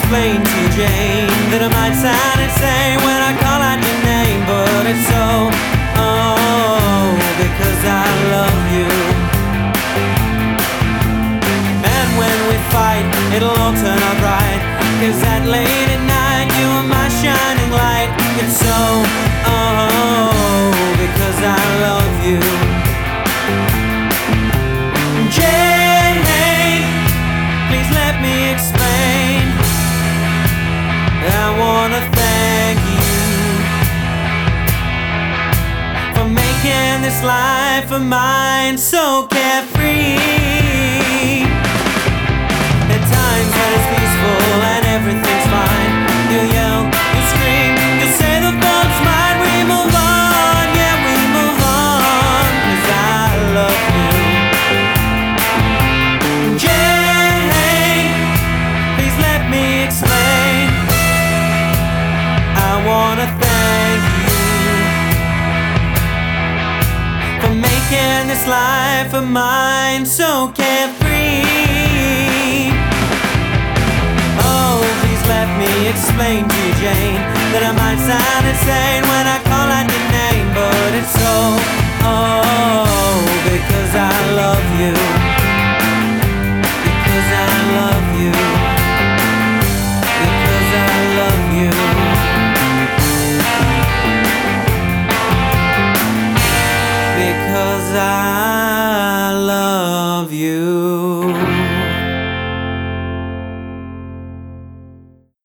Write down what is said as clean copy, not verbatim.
explain to Jane that I might sound insane when I call out your name, but it's so, oh, because I love you. And when we fight, it'll all turn out right, 'cause that late at night you are my shining light. It's so, oh, because I love you. Jane, please let me explain. I wanna thank you for making this life of mine so carefree. At times when it's peaceful and everything's fine, you yell, you scream, you say the fault's mine. We move on, yeah, we move on, 'cause I love you. Jane, please let me explain. I wanna thank you for making this life of mine so carefree. Oh, please let me explain to you, Jane, that I might sound insane when I